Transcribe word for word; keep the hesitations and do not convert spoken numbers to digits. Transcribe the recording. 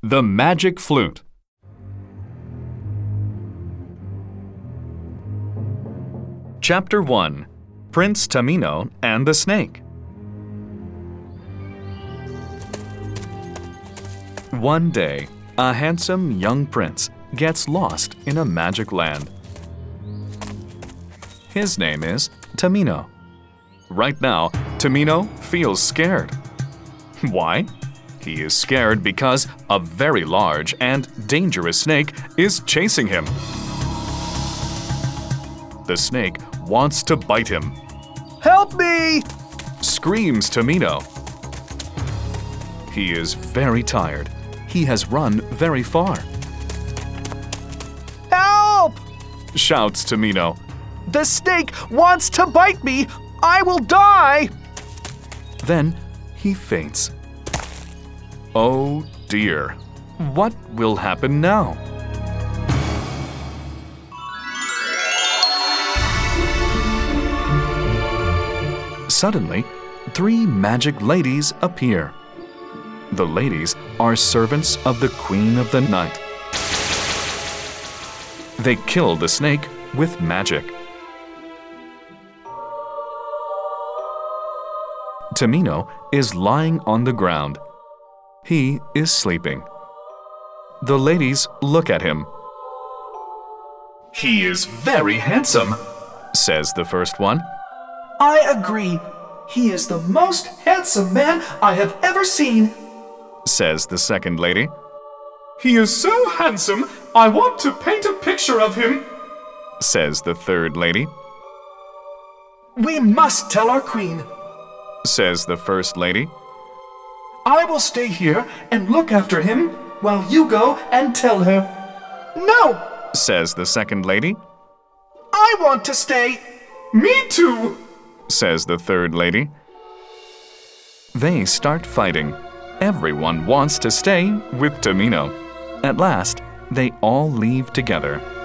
The Magic Flute. Chapter one. Prince Tamino and the Snake. One day, a handsome young prince gets lost in a magic land. His name is Tamino. Right now, Tamino feels scared. Why? He is scared because a very large and dangerous snake is chasing him. The snake wants to bite him. Help me! Screams Tamino. He is very tired. He has run very far. Help! Shouts Tamino. The snake wants to bite me! I will die! Then he faints. Oh dear. What will happen now? Suddenly, three magic ladies appear. The ladies are servants of the Queen of the Night. They kill the snake with magic. Tamino is lying on the ground. He is sleeping. The ladies look at him. "He is very handsome," says the first one. I agree. He is the most handsome man I have ever seen, says the second lady. He is so handsome, I want to paint a picture of him, says the third lady. We must tell our queen, says the first lady. I will stay here and look after him while you go and tell her. No, says the second lady. I want to stay. Me too, says the third lady. They start fighting. Everyone wants to stay with Tamino. At last, they all leave together.